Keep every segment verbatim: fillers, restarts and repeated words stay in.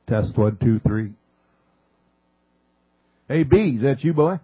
Test one, two, three. Hey, B, is that you, boy?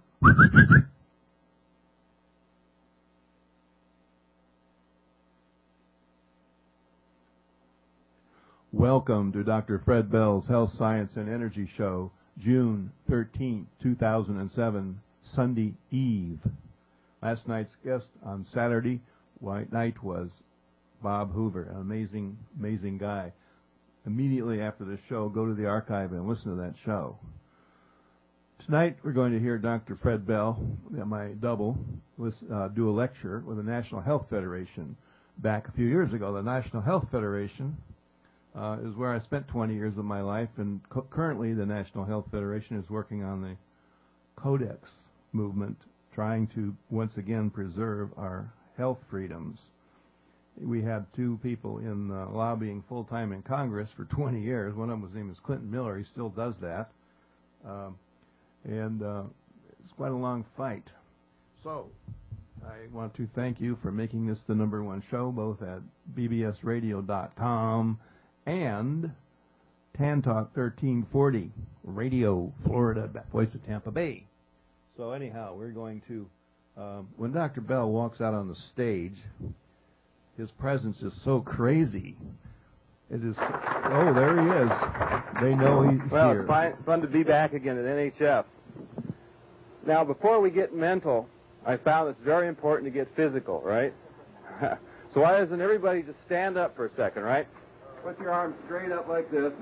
Welcome to Doctor Fred Bell's Health, Science, and Energy Show, June thirteenth, two thousand seven, Sunday Eve. Last night's guest on Saturday White night was Bob Hoover, an amazing, amazing guy. Immediately after the show, go to the archive and listen to that show. Tonight we're going to hear Doctor Fred Bell, my double, uh, do a lecture with the National Health Federation. Back a few years ago, the National Health Federation uh, is where I spent twenty years of my life, and co- currently the National Health Federation is working on the Codex movement, trying to once again preserve our health freedoms. We had two people in uh, lobbying full-time in Congress for twenty years. One of them, his name is Clinton Miller. He still does that. Um, and uh, it's quite a long fight. So I want to thank you for making this the number one show, both at b b s radio dot com and Tan Talk thirteen forty, Radio Florida, voice of Tampa Bay. So anyhow, we're going to, um, when Doctor Bell walks out on the stage, his presence is so crazy. It is, oh, there he is. They know he's well, here. Well, it's fine, fun to be back again at N H F. Now, before we get mental, I found it's very important to get physical, right? So why doesn't everybody just stand up for a second, right? Put your arms straight up like this.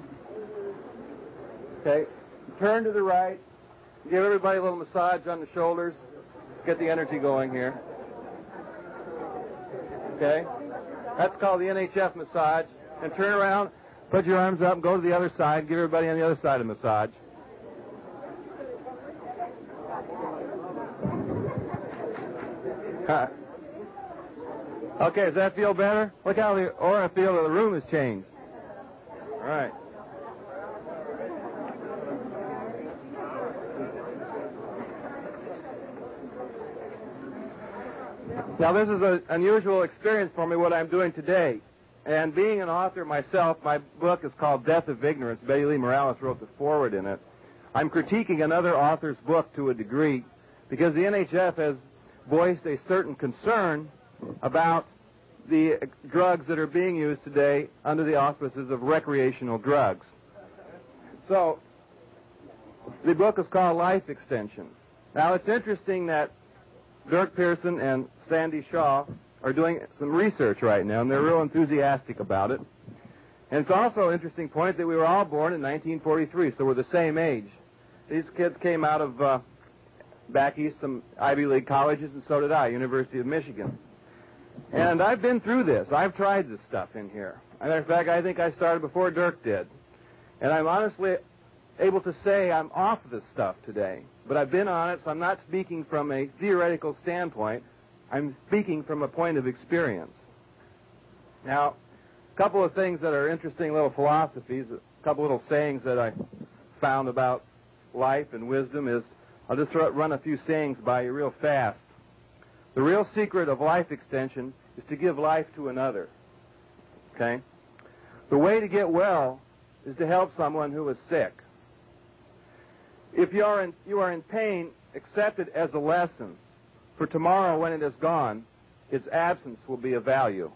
Okay. Turn to the right. Give everybody a little massage on the shoulders. Let's get the energy going here. Okay? That's called the N H F massage. And turn around, put your arms up, and go to the other side. Give everybody on the other side a massage. Okay, does that feel better? Look how the aura field of the room has changed. All right. Now, this is an unusual experience for me, what I'm doing today. And being an author myself, my book is called Death of Ignorance. Betty Lee Morales wrote the foreword in it. I'm critiquing another author's book to a degree because the N H F has voiced a certain concern about the drugs that are being used today under the auspices of recreational drugs. So, the book is called Life Extension. Now, it's interesting that Dirk Pearson and Sandy Shaw are doing some research right now, and they're real enthusiastic about it. And it's also an interesting point that we were all born in nineteen forty-three, so we're the same age. These kids came out of uh, back east, some Ivy League colleges, and so did I, University of Michigan. And I've been through this. I've tried this stuff in here. As a matter of fact, I think I started before Dirk did. And I'm honestly able to say I'm off this stuff today. But I've been on it, so I'm not speaking from a theoretical standpoint. I'm speaking from a point of experience. Now, a couple of things that are interesting little philosophies, a couple little sayings that I found about life and wisdom is, I'll just run a few sayings by you real fast. The real secret of life extension is to give life to another. Okay? The way to get well is to help someone who is sick. If you are in, you are in pain, accept it as a lesson. For tomorrow, when it is gone, its absence will be of value.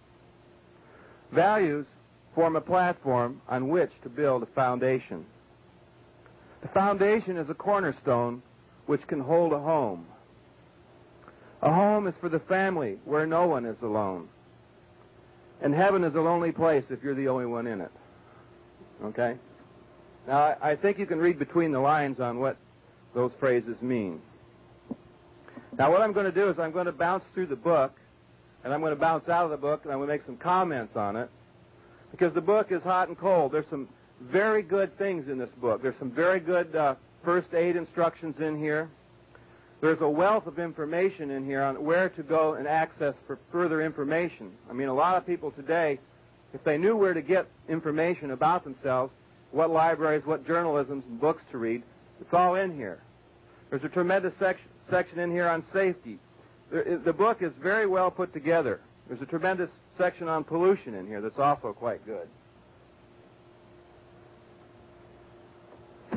Values form a platform on which to build a foundation. The foundation is a cornerstone which can hold a home. A home is for the family where no one is alone. And heaven is a lonely place if you're the only one in it. Okay? Now, I think you can read between the lines on what those phrases mean. Now, what I'm going to do is I'm going to bounce through the book, and I'm going to bounce out of the book, and I'm going to make some comments on it, because the book is hot and cold. There's some very good things in this book. There's some very good uh, first aid instructions in here. There's a wealth of information in here on where to go and access for further information. I mean, a lot of people today, if they knew where to get information about themselves, what libraries, what journalisms and books to read, it's all in here. There's a tremendous section, section in here on safety. There, the book is very well put together. There's a tremendous section on pollution in here that's also quite good.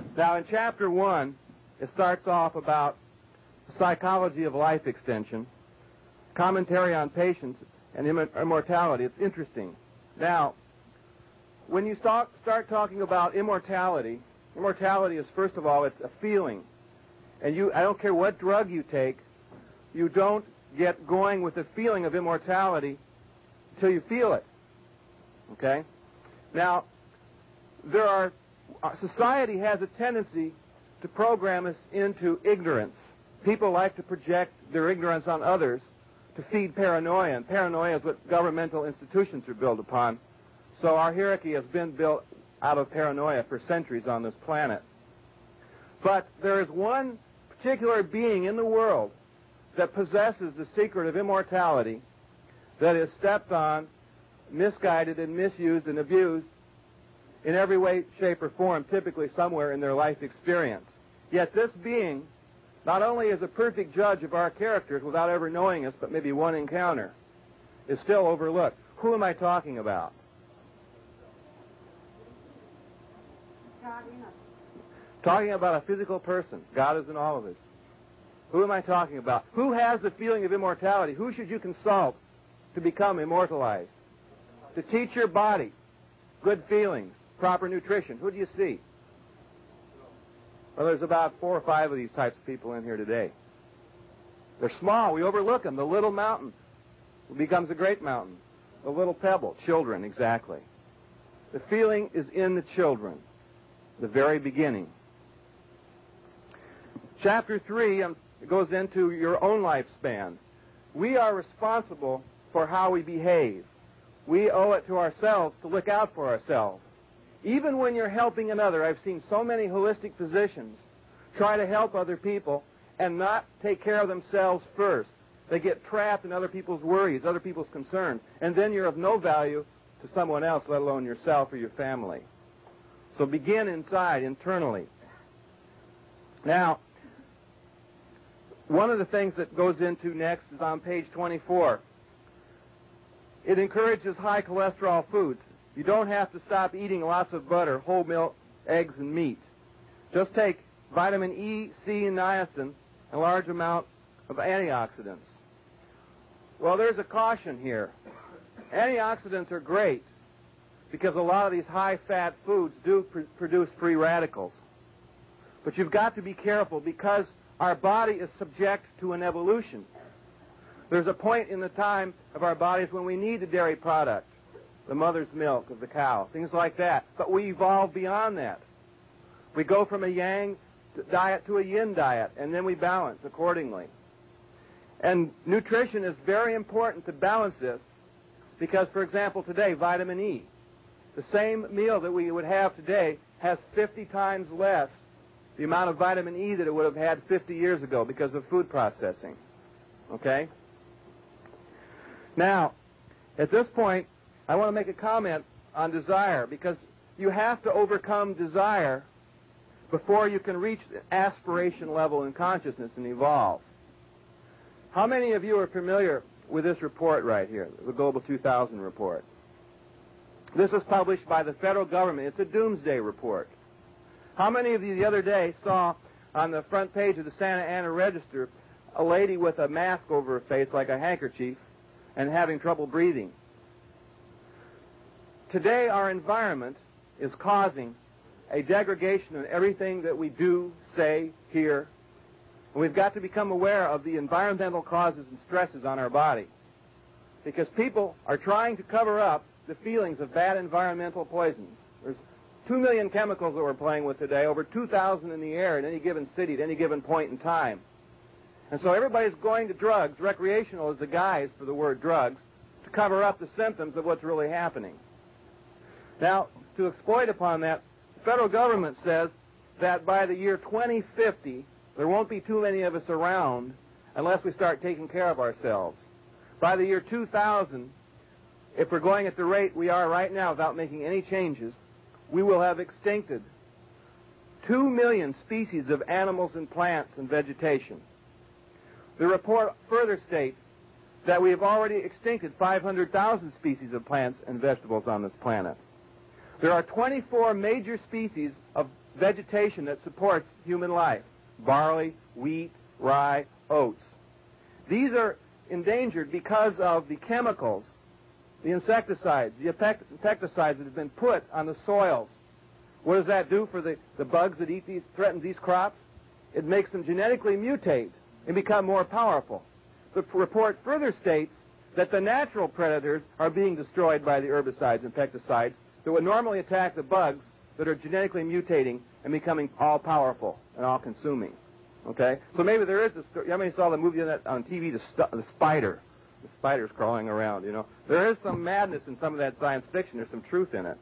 Now, in Chapter one, it starts off about the psychology of life extension, commentary on patience, and imm- immortality. It's interesting. Now, when you start, start talking about immortality, immortality is, first of all, it's a feeling. And you, I don't care what drug you take, you don't get going with the feeling of immortality until you feel it. Okay? Now, there are, society has a tendency to program us into ignorance. People like to project their ignorance on others to feed paranoia, and paranoia is what governmental institutions are built upon. So our hierarchy has been built out of paranoia for centuries on this planet. But there is one particular being in the world that possesses the secret of immortality that is stepped on, misguided and misused and abused in every way, shape, or form, typically somewhere in their life experience. Yet this being not only is a perfect judge of our characters without ever knowing us, but maybe one encounter, is still overlooked. Who am I talking about? God in us. Talking about a physical person. God is in all of us. Who am I talking about? Who has the feeling of immortality? Who should you consult to become immortalized? To teach your body good feelings, proper nutrition. Who do you see? Well, there's about four or five of these types of people in here today. They're small. We overlook them. The little mountain becomes a great mountain. The little pebble. Children, exactly. The feeling is in the children. The very beginning. Chapter three um, goes into your own lifespan. We are responsible for how we behave. We owe it to ourselves to look out for ourselves. Even when you're helping another, I've seen so many holistic physicians try to help other people and not take care of themselves first. They get trapped in other people's worries, other people's concerns, and then you're of no value to someone else, let alone yourself or your family. So begin inside, internally. Now, one of the things that goes into next is on page twenty-four. It encourages high cholesterol foods. You don't have to stop eating lots of butter, whole milk, eggs, and meat. Just take vitamin E, C, and niacin, and a large amount of antioxidants. Well, there's a caution here. Antioxidants are great because a lot of these high-fat foods do pr- produce free radicals. But you've got to be careful because our body is subject to an evolution. There's a point in the time of our bodies when we need the dairy product, the mother's milk of the cow, things like that. But we evolve beyond that. We go from a yang diet to a yin diet, and then we balance accordingly. And nutrition is very important to balance this because, for example, today, vitamin E, the same meal that we would have today has fifty times less the amount of vitamin E that it would have had fifty years ago because of food processing. Okay? Now, at this point, I want to make a comment on desire because you have to overcome desire before you can reach the aspiration level in consciousness and evolve. How many of you are familiar with this report right here, the Global two thousand report? This is published by the federal government. It's a doomsday report. How many of you the other day saw on the front page of the Santa Ana Register a lady with a mask over her face like a handkerchief and having trouble breathing? Today, our environment is causing a degradation in everything that we do, say, hear. And we've got to become aware of the environmental causes and stresses on our body because people are trying to cover up the feelings of bad environmental poisons. There's two million chemicals that we're playing with today, over two thousand in the air at any given city at any given point in time. And so everybody's going to drugs. Recreational is the guise for the word drugs to cover up the symptoms of what's really happening. Now, to exploit upon that, the federal government says that by the year twenty fifty, there won't be too many of us around unless we start taking care of ourselves. By the year two thousand, if we're going at the rate we are right now without making any changes, we will have extincted two million species of animals and plants and vegetation. The report further states that we have already extincted five hundred thousand species of plants and vegetables on this planet. There are twenty-four major species of vegetation that supports human life. Barley, wheat, rye, oats. These are endangered because of the chemicals, the insecticides, the insecticides that have been put on the soils. What does that do for the, the bugs that eat these, threaten these crops? It makes them genetically mutate and become more powerful. The report further states that the natural predators are being destroyed by the herbicides and pesticides that would normally attack the bugs that are genetically mutating and becoming all-powerful and all-consuming. Okay? So maybe there is a story. How many saw the movie on T V, The, St- the Spider? The spider's crawling around, you know. There is some madness in some of that science fiction. There's some truth in it.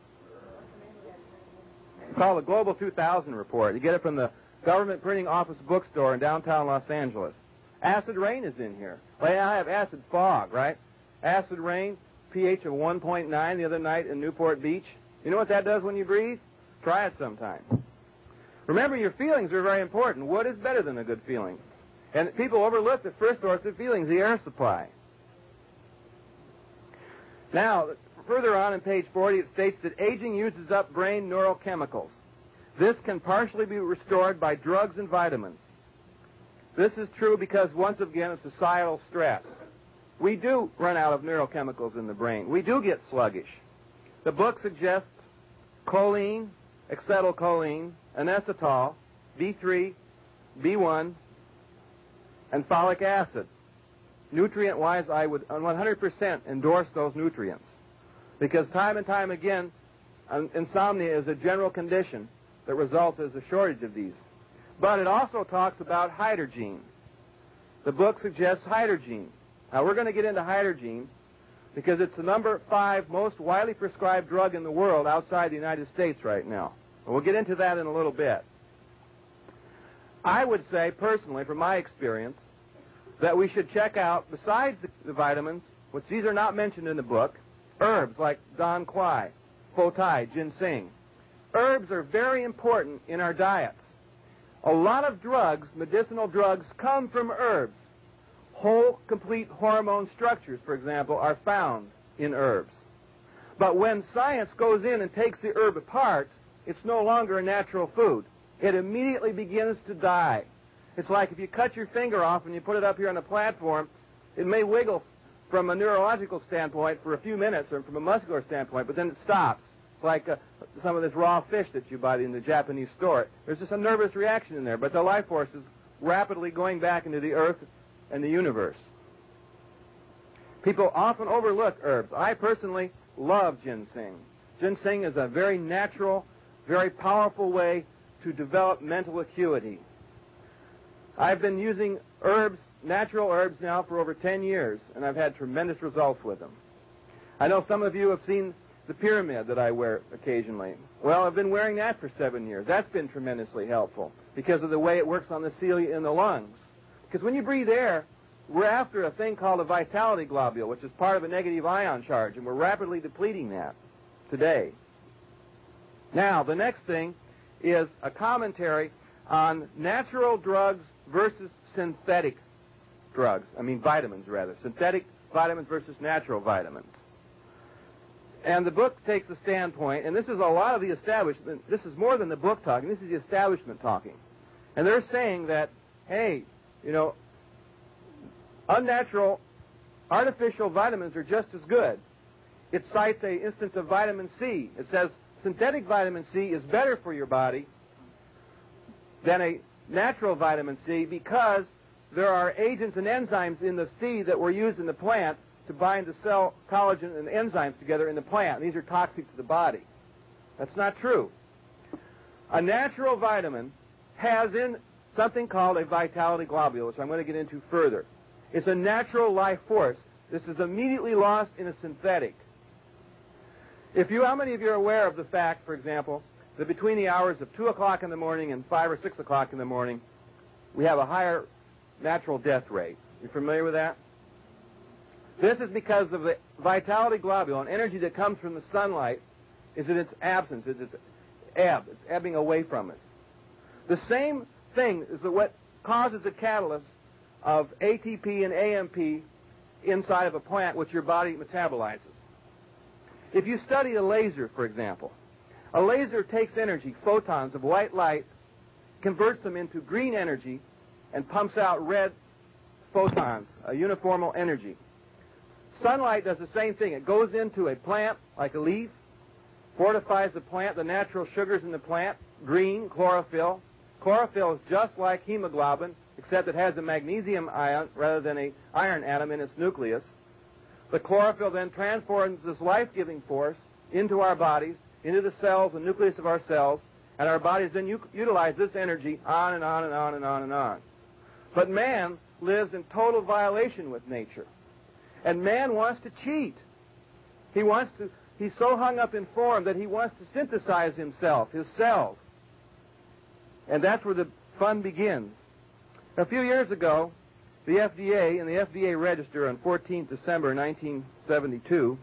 It's called the Global two thousand Report. You get it from the Government Printing Office bookstore in downtown Los Angeles. Acid rain is in here. Well, I have acid fog, right? Acid rain, pH of one point nine the other night in Newport Beach. You know what that does when you breathe? Try it sometime. Remember, your feelings are very important. What is better than a good feeling? And people overlook the first source of feelings, the air supply. Now, further on in page forty, it states that aging uses up brain neurochemicals. This can partially be restored by drugs and vitamins. This is true because, once again, of societal stress. We do run out of neurochemicals in the brain. We do get sluggish. The book suggests choline, acetylcholine, inositol, B three, B one, and folic acid. Nutrient-wise, I would one hundred percent endorse those nutrients because time and time again, insomnia is a general condition that results as a shortage of these. But it also talks about hydrogene. The book suggests hydrogene. Now, we're going to get into hydrogene because it's the number five most widely prescribed drug in the world outside the United States right now. And we'll get into that in a little bit. I would say, personally, from my experience, that we should check out, besides the, the vitamins, which these are not mentioned in the book, herbs like Don Quai, Fotai, ginseng. Herbs are very important in our diets. A lot of drugs, medicinal drugs, come from herbs. Whole, complete hormone structures, for example, are found in herbs. But when science goes in and takes the herb apart, it's no longer a natural food. It immediately begins to die. It's like if you cut your finger off and you put it up here on a platform, it may wiggle from a neurological standpoint for a few minutes or from a muscular standpoint, but then it stops. It's like uh, some of this raw fish that you buy in the Japanese store. There's just a nervous reaction in there, but the life force is rapidly going back into the earth and the universe. People often overlook herbs. I personally love ginseng. Ginseng is a very natural, very powerful way to develop mental acuity. I've been using herbs, natural herbs now for over ten years, and I've had tremendous results with them. I know some of you have seen the pyramid that I wear occasionally. Well, I've been wearing that for seven years. That's been tremendously helpful because of the way it works on the cilia in the lungs. Because when you breathe air, we're after a thing called a vitality globule, which is part of a negative ion charge, and we're rapidly depleting that today. Now, the next thing is a commentary on natural drugs versus synthetic drugs. I mean vitamins, rather. Synthetic vitamins versus natural vitamins. And the book takes a standpoint, and this is a lot of the establishment. This is more than the book talking. This is the establishment talking. And they're saying that, hey, you know, unnatural, artificial vitamins are just as good. It cites an instance of vitamin C. It says synthetic vitamin C is better for your body than a natural vitamin C because there are agents and enzymes in the C that were used in the plant to bind the cell collagen and enzymes together in the plant. These are toxic to the body. That's not true. A natural vitamin has in something called a vitality globule, which I'm going to get into further. It's a natural life force. This is immediately lost in a synthetic. If you, how many of you are aware of the fact, for example, that between the hours of two o'clock in the morning and five or six o'clock in the morning, we have a higher natural death rate? You familiar with that? This is because of the vitality globule, an energy that comes from the sunlight, is in its absence. It's its ebb. It's ebbing away from us. The same thing is that what causes a catalyst of A T P and A M P inside of a plant, which your body metabolizes. If you study a laser, for example, A laser takes energy, photons of white light, converts them into green energy, and pumps out red photons, a uniformal energy. Sunlight does the same thing. It goes into a plant like a leaf, fortifies the plant, the natural sugars in the plant, green, chlorophyll. Chlorophyll is just like hemoglobin, except it has a magnesium ion rather than an iron atom in its nucleus. The chlorophyll then transforms this life-giving force into our bodies, into the cells, the nucleus of our cells, and our bodies then u- utilize this energy on and on and on and on and on. But man lives in total violation with nature. And man wants to cheat. He wants to, he's so hung up in form that he wants to synthesize himself, his cells. And that's where the fun begins. A few years ago, the F D A, in the F D A Register on fourteenth December nineteen seventy-two,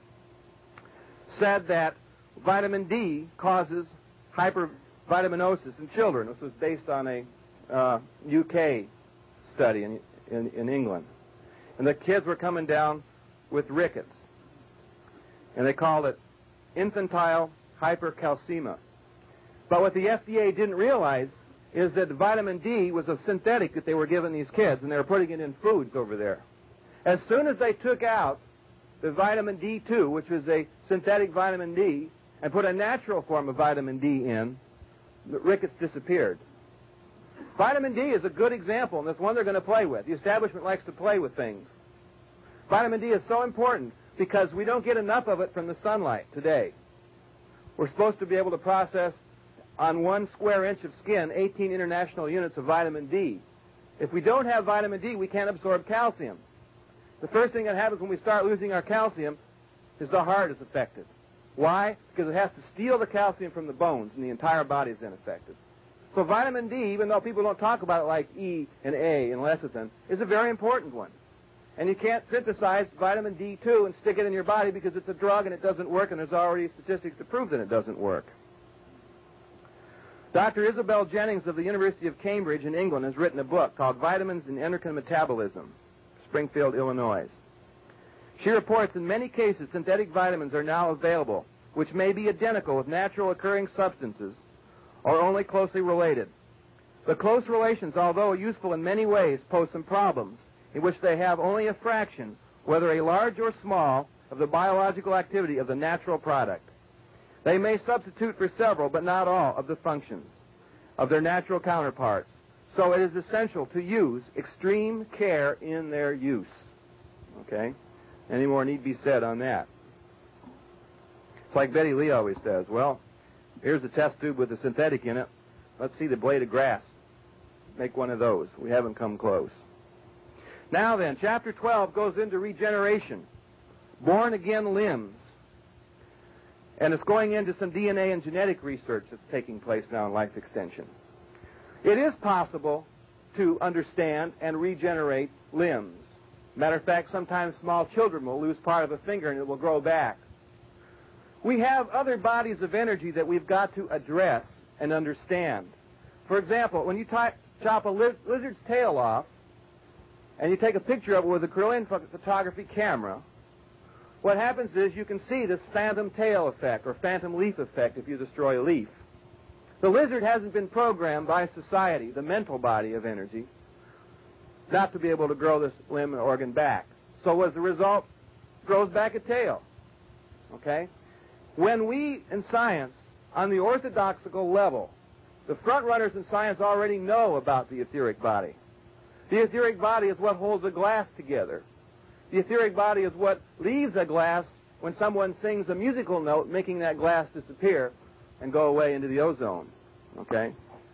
said that vitamin D causes hypervitaminosis in children. This was based on a uh, U K study in, in, in England. And the kids were coming down with rickets. And they called it infantile hypercalcemia. But what the F D A didn't realize is that vitamin D was a synthetic that they were giving these kids, and they were putting it in foods over there. As soon as they took out the vitamin D two, which was a synthetic vitamin D, and put a natural form of vitamin D in, the rickets disappeared. Vitamin D is a good example, and it's one they're going to play with. The establishment likes to play with things. Vitamin D is so important because we don't get enough of it from the sunlight today. We're supposed to be able to process on one square inch of skin eighteen international units of vitamin D. If we don't have vitamin D, we can't absorb calcium. The first thing that happens when we start losing our calcium is the heart is affected. Why? Because it has to steal the calcium from the bones, and the entire body is then affected. So vitamin D, even though people don't talk about it like E and A and lecithin, is a very important one. And you can't synthesize vitamin D two and stick it in your body because it's a drug and it doesn't work, and there's already statistics to prove that it doesn't work. Doctor Isabel Jennings of the University of Cambridge in England has written a book called Vitamins and Endocrine Metabolism, Springfield, Illinois. She reports in many cases synthetic vitamins are now available, which may be identical with natural occurring substances or only closely related. The close relations, although useful in many ways, pose some problems in which they have only a fraction, whether a large or small, of the biological activity of the natural product. They may substitute for several, but not all, of the functions of their natural counterparts. So it is essential to use extreme care in their use. Okay? Any more need be said on that? It's like Betty Lee always says, well, here's a test tube with a synthetic in it. Let's see the blade of grass. Make one of those. We haven't come close. Now then, chapter twelve goes into regeneration. Born-again limbs. And it's going into some D N A and genetic research that's taking place now in life extension. It is possible to understand and regenerate limbs. Matter of fact, sometimes small children will lose part of a finger and it will grow back. We have other bodies of energy that we've got to address and understand. For example, when you ty- chop a li- lizard's tail off and you take a picture of it with a Kirlian ph- photography camera, what happens is you can see this phantom tail effect or phantom leaf effect if you destroy a leaf. The lizard hasn't been programmed by society, the mental body of energy, not to be able to grow this limb or organ back. So as a result, it grows back a tail. Okay? When we, in science, on the orthodoxical level, the front runners in science already know about the etheric body. The etheric body is what holds a glass together. The etheric body is what leaves a glass when someone sings a musical note, making that glass disappear and go away into the ozone. Okay?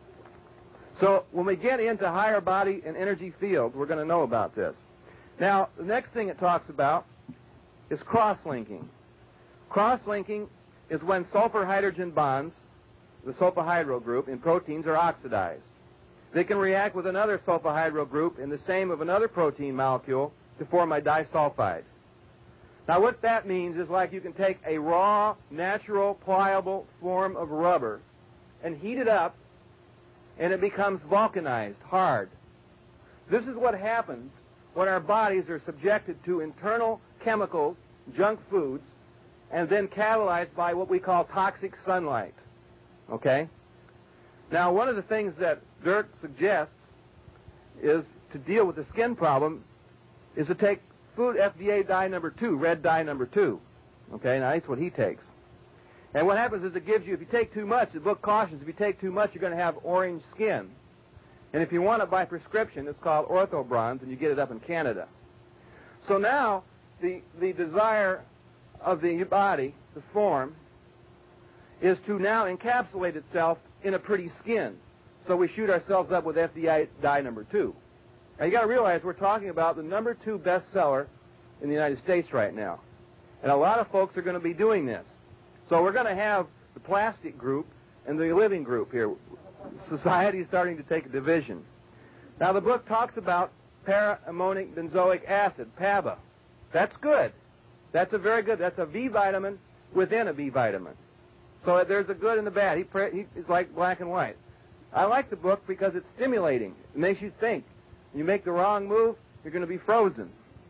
So when we get into higher body and energy fields, we're going to know about this. Now, the next thing it talks about is cross-linking. Cross-linking is when sulfur-hydrogen bonds, the sulfur-hydro group, in proteins are oxidized. They can react with another sulfur-hydro group in the same of another protein molecule to form a disulfide. Now what that means is like you can take a raw, natural, pliable form of rubber and heat it up and it becomes vulcanized, hard. This is what happens when our bodies are subjected to internal chemicals, junk foods, and then catalyzed by what we call toxic sunlight. Okay? Now, one of the things that Dirk suggests is to deal with the skin problem is to take food F D A dye number two, red dye number two. Okay, now that's what he takes. And what happens is it gives you, if you take too much, the book cautions, if you take too much, you're going to have orange skin. And if you want it by prescription, it's called Orthobronze, and you get it up in Canada. So now, the, the desire of the body, the form, is to now encapsulate itself in a pretty skin. So we shoot ourselves up with F D A dye number two. Now you got to realize we're talking about the number two bestseller in the United States right now. And a lot of folks are going to be doing this. So we're going to have the plastic group and the living group here. Society is starting to take a division. Now the book talks about para-ammonic benzoic acid, P A B A. That's good. That's a very good, that's a B vitamin within a B vitamin. So there's a good and the bad. He, he, it's like black and white. I like the book because it's stimulating. It makes you think. You make the wrong move, you're going to be frozen.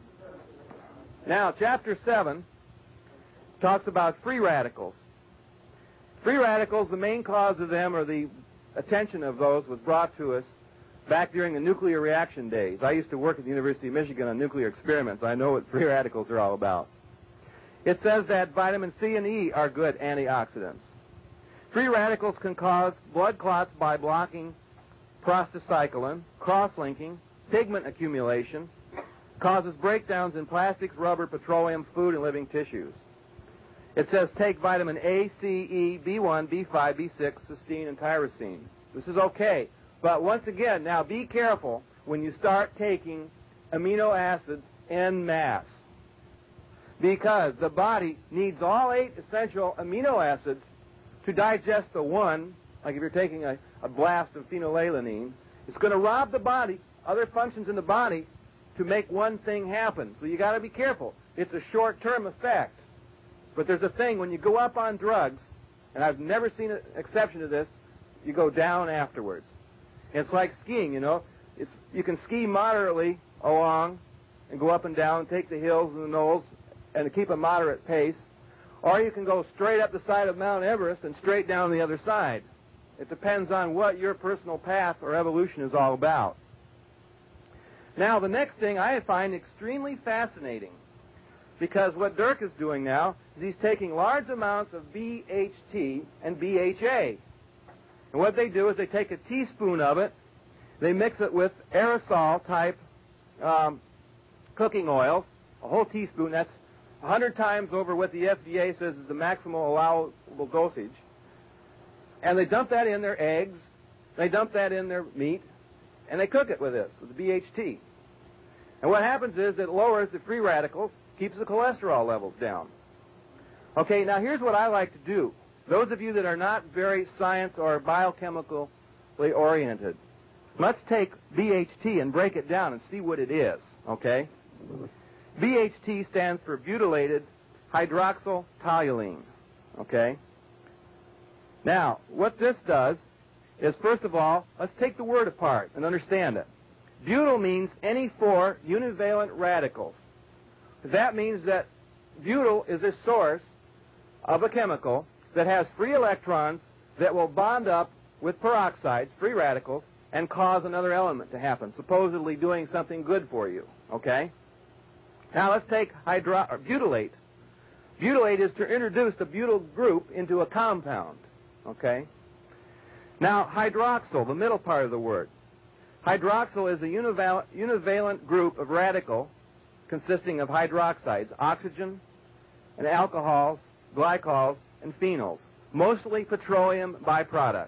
Now, chapter seven talks about free radicals. Free radicals, the main cause of them, or the attention of those, was brought to us back during the nuclear reaction days. I used to work at the University of Michigan on nuclear experiments. I know what free radicals are all about. It says that vitamin C and E are good antioxidants. Free radicals can cause blood clots by blocking prostacyclin, cross-linking, pigment accumulation, causes breakdowns in plastics, rubber, petroleum, food, and living tissues. It says take vitamin A, C, E, B one, B five, B six, cysteine, and tyrosine. This is okay. But once again, now be careful when you start taking amino acids en masse, because the body needs all eight essential amino acids to digest the one. Like if you're taking a, a blast of phenylalanine, it's going to rob the body, other functions in the body, to make one thing happen. So you got to be careful. It's a short-term effect. But there's a thing, when you go up on drugs, and I've never seen an exception to this, you go down afterwards. It's like skiing, you know. It's, you can ski moderately along and go up and down, take the hills and the knolls, and keep a moderate pace. Or you can go straight up the side of Mount Everest and straight down the other side. It depends on what your personal path or evolution is all about. Now, the next thing I find extremely fascinating, because what Dirk is doing now is he's taking large amounts of B H T and B H A. And what they do is they take a teaspoon of it, they mix it with aerosol-type um, cooking oils, a whole teaspoon. That's one hundred times over what the F D A says is the maximal allowable dosage. And they dump that in their eggs, they dump that in their meat, and they cook it with this, with the B H T. And what happens is it lowers the free radicals, keeps the cholesterol levels down. Okay, now here's what I like to do. Those of you that are not very science or biochemically oriented, let's take B H T and break it down and see what it is, okay? B H T stands for butylated hydroxyl toluene, okay? Now, what this does is, first of all, let's take the word apart and understand it. Butyl means any four univalent radicals. That means that butyl is a source of a chemical that has free electrons that will bond up with peroxides, free radicals, and cause another element to happen, supposedly doing something good for you, okay? Now let's take hydro- or butylate. Butylate is to introduce the butyl group into a compound, okay? Now, hydroxyl, the middle part of the word. Hydroxyl is a unival- univalent group of radical consisting of hydroxides, oxygen, and alcohols, glycols, and phenols, mostly petroleum byproducts.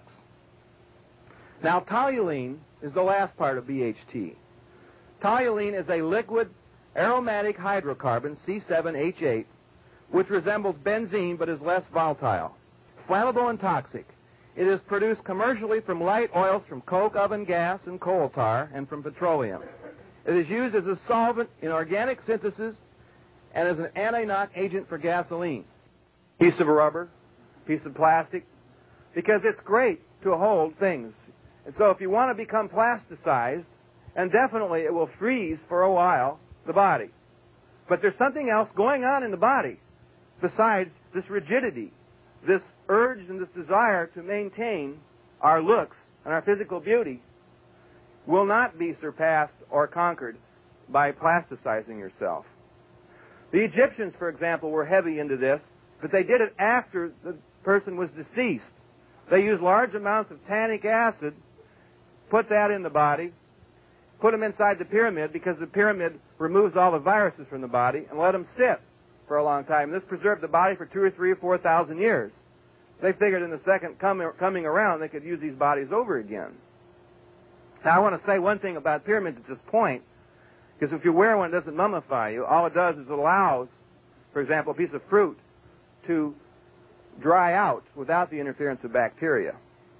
Now, toluene is the last part of B H T. Toluene is a liquid aromatic hydrocarbon, C seven H eight, which resembles benzene but is less volatile, flammable and toxic. It is produced commercially from light oils from coke, oven gas, and coal tar, and from petroleum. It is used as a solvent in organic synthesis and as an anti-knock agent for gasoline. Piece of rubber, piece of plastic, because it's great to hold things. And so if you want to become plasticized, and definitely it will freeze for a while the body. But there's something else going on in the body besides this rigidity. this urge and this desire to maintain our looks and our physical beauty will not be surpassed or conquered by plasticizing yourself. The Egyptians, for example, were heavy into this, but they did it after the person was deceased. They used large amounts of tannic acid, put that in the body, put them inside the pyramid because the pyramid removes all the viruses from the body, and let them sit for a long time. This preserved the body for two or three or four thousand years. They figured in the second com- coming around they could use these bodies over again. Now I want to say one thing about pyramids at this point, because if you wear one, it doesn't mummify you. All it does is it allows, for example, a piece of fruit to dry out without the interference of bacteria.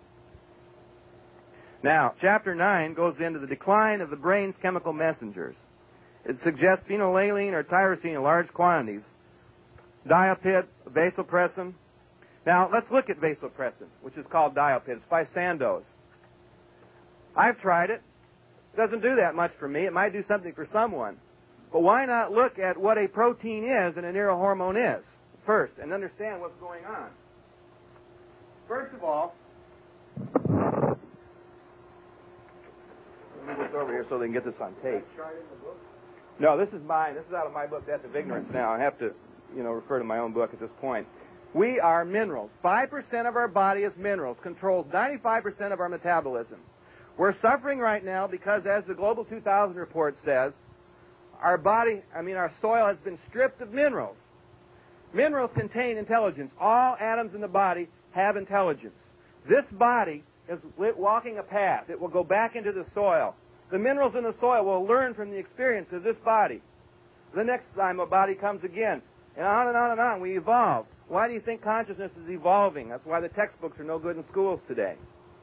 Now, chapter nine goes into the decline of the brain's chemical messengers. It suggests phenylalanine or tyrosine in large quantities, diapid, vasopressin. Now, let's look at vasopressin, which is called diapid. It's by Sandoz. I've tried it. It doesn't do that much for me. It might do something for someone. But why not look at what a protein is and a neurohormone is first and understand what's going on? First of all, let me look over here so they can get this on tape. No, this is mine. This is out of my book, Death of Ignorance now. I have to, you know, refer to my own book at this point. We are minerals. five percent of our body is minerals, controls ninety-five percent of our metabolism. We're suffering right now because, as the Global two thousand report says, our body, I mean our soil has been stripped of minerals. Minerals contain intelligence. All atoms in the body have intelligence. This body is walking a path. It will go back into the soil. The minerals in the soil will learn from the experience of this body. The next time a body comes again, and on and on and on, we evolve. Why do you think consciousness is evolving? That's why the textbooks are no good in schools today.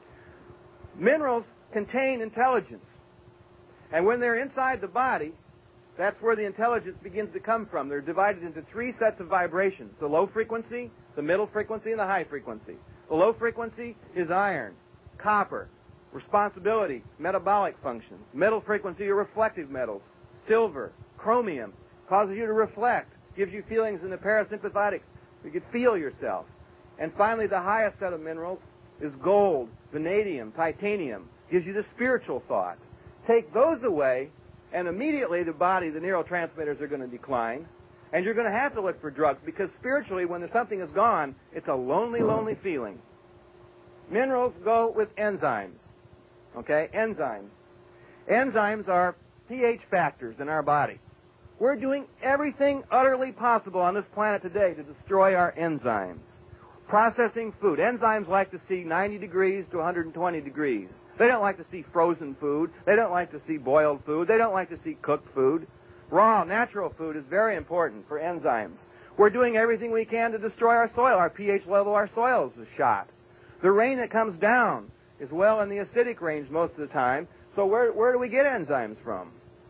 Minerals contain intelligence. And when they're inside the body, that's where the intelligence begins to come from. They're divided into three sets of vibrations: the low frequency, the middle frequency, and the high frequency. The low frequency is iron, copper, responsibility, metabolic functions. Middle frequency are reflective metals, silver, chromium, causes you to reflect, gives you feelings in the parasympathetic. You can feel yourself. And finally, the highest set of minerals is gold, vanadium, titanium, gives you the spiritual thought. Take those away, and immediately the body, the neurotransmitters are going to decline, and you're going to have to look for drugs, because spiritually, when something is gone, it's a lonely, lonely feeling. Minerals go with enzymes. Okay, enzymes. Enzymes are pH factors in our body. We're doing everything utterly possible on this planet today to destroy our enzymes. Processing food. Enzymes like to see ninety degrees to one hundred twenty degrees. They don't like to see frozen food. They don't like to see boiled food. They don't like to see cooked food. Raw, natural food is very important for enzymes. We're doing everything we can to destroy our soil. Our pH level, our soils is shot. The rain that comes down is well in the acidic range most of the time. So where, where do we get enzymes from?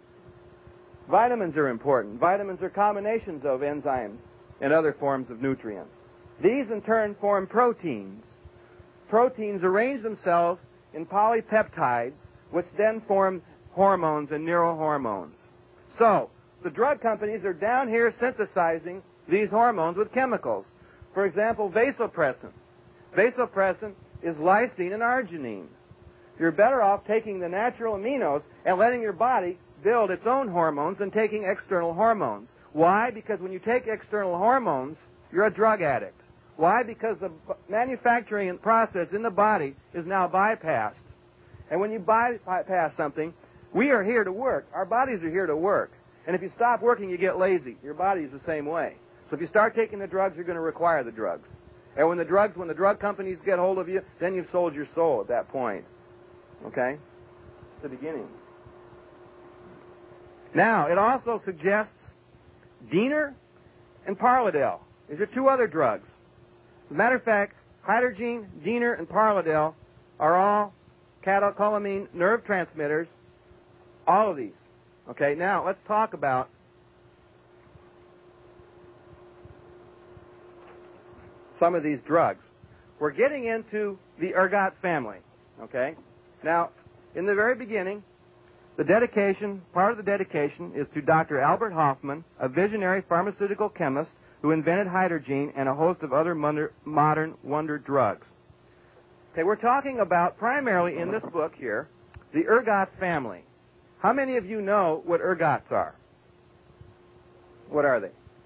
Vitamins are important. Vitamins are combinations of enzymes and other forms of nutrients. These, in turn, form proteins. Proteins arrange themselves in polypeptides, which then form hormones and neurohormones. So, the drug companies are down here synthesizing these hormones with chemicals. For example, vasopressin. Vasopressin is lysine and arginine. You're better off taking the natural aminos and letting your body build its own hormones than taking external hormones. Why? Because when you take external hormones, you're a drug addict. Why? Because the manufacturing process in the body is now bypassed. And when you bypass something, we are here to work. Our bodies are here to work. And if you stop working, you get lazy. Your body is the same way. So if you start taking the drugs, you're going to require the drugs. And when the drugs, when the drug companies get hold of you, then you've sold your soul at that point. Okay? It's the beginning. Now, it also suggests Diener and Parladel. These are two other drugs. As a matter of fact, Hydergine, Diener, and Parladel are all catecholamine nerve transmitters. All of these. Okay, now let's talk about some of these drugs. We're getting into the ergot family. Okay? Now, in the very beginning, the dedication, part of the dedication is to Doctor Albert Hoffman, a visionary pharmaceutical chemist who invented hydrogene and a host of other wonder, modern wonder drugs. Okay, we're talking about, primarily in this book here, the ergot family. How many of you know what ergots are? What are they?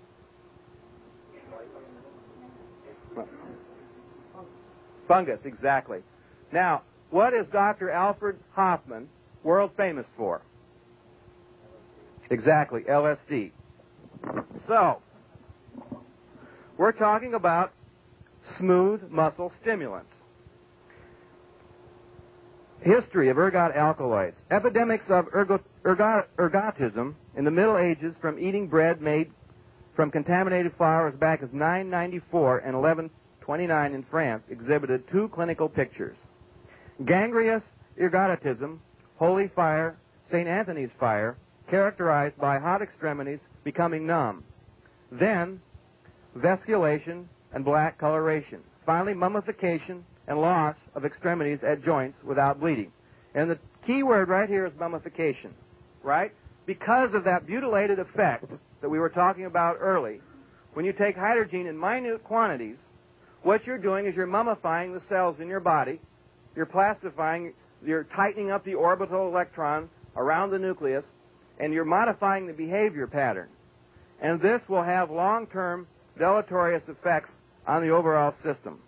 Fungus, exactly. Now, what is Doctor Alfred Hoffman world famous for? Exactly, L S D. So, we're talking about smooth muscle stimulants. History of ergot alkaloids. Epidemics of ergot, ergot, ergotism in the Middle Ages from eating bread made from contaminated flour as back as nine ninety-four and eleven twenty-nine in France exhibited two clinical pictures. Gangrenous ergotism, holy fire, Saint Anthony's fire, characterized by hot extremities becoming numb. Then, vesculation and black coloration. Finally, mummification and loss of extremities at joints without bleeding. And the key word right here is mummification, right? Because of that butylated effect that we were talking about early, when you take hydrogen in minute quantities, what you're doing is you're mummifying the cells in your body, you're plastifying, you're tightening up the orbital electron around the nucleus, and you're modifying the behavior pattern. And this will have long-term deleterious effects on the overall system.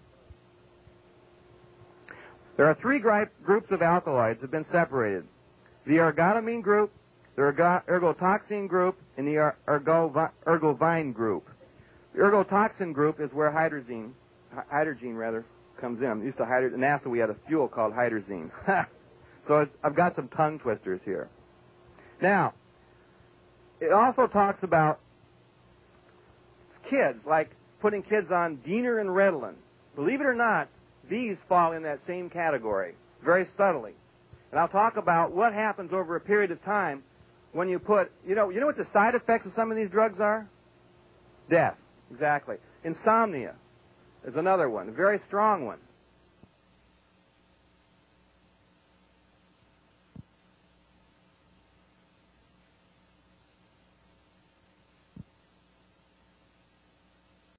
There are three groups of alkaloids that have been separated. The ergotamine group, the ergo ergotoxin group, and the ergo ergovine group. The ergotoxin group is where hydrazine, hydrogen rather, comes in. Used to hydro at NASA we had a fuel called hydrazine. So it's, I've got some tongue twisters here. Now, it also talks about kids, like putting kids on Diener and Ritalin. Believe it or not, these fall in that same category, very subtly. And I'll talk about what happens over a period of time when you put, you know, you know what the side effects of some of these drugs are? Death, exactly. Insomnia is another one, a very strong one.